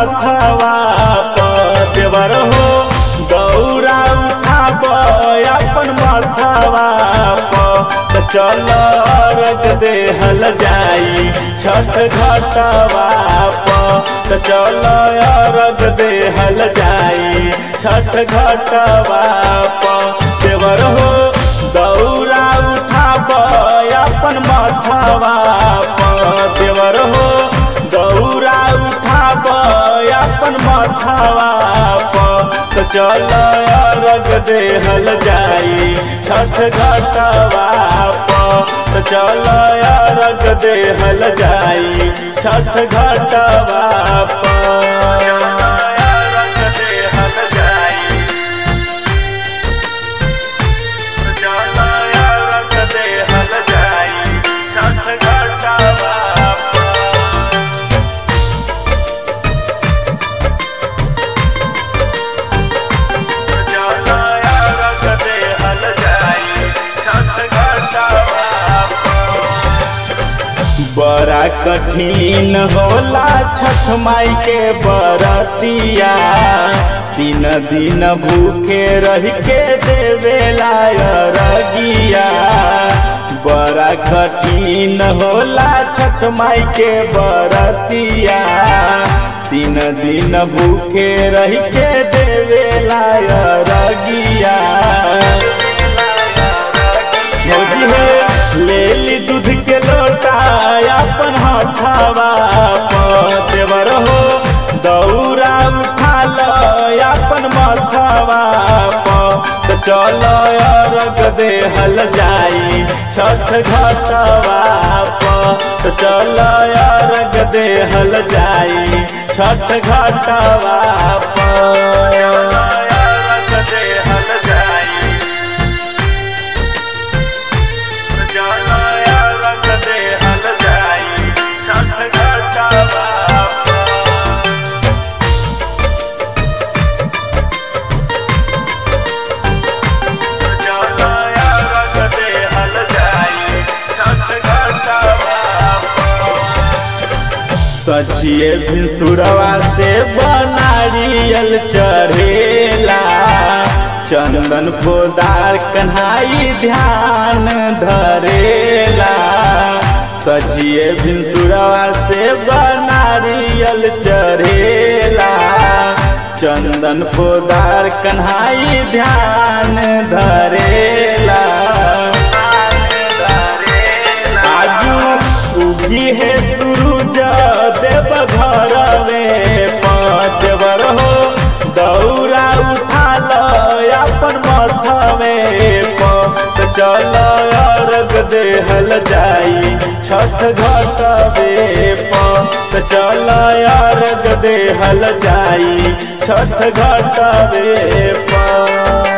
माथवा देवर हो दौरा उठाब अपन माथवा चल रग देहल जाई छठ घाटवा चल रग देहल जाई छठ घाटवा देवर हो दौरा उठाब अपन माथवा देवर हो दौरा उठाब अपन माथवा चल रग देहल जाई छठ घाटवा चल रग देहल जाई छठ घाटवा बड़ा कठिन होला छठ माई के बरतिया 3 दिन भूखे रह के देवेला रगिया बड़ा कठिन होला छठ माई के बरतिया 3 दिन भूखे रह के देवेला रगिया ले ली दूध के लोटा अपन हाथवा देवर हो दौरा उठा लो अपन माथवा चल रग देहल जाई छठ घाटवा चल रग देहल जाई छठ घाटवा सचिए भिनसुरवा से बनारियल चढ़ेला चंदन पोदार कन्हाई ध्यान धरेला सचिए भिनसुरवा से बनारियल चढ़ेला चंदन पोदार कन्हाई ध्यान धरेला उगी है सूरज देव घरवे देवर हो दौरा उठा लो अपन माथवे चल रग देहल जाई छठ घाटवे चल रग देहल जाई छठ घाटवे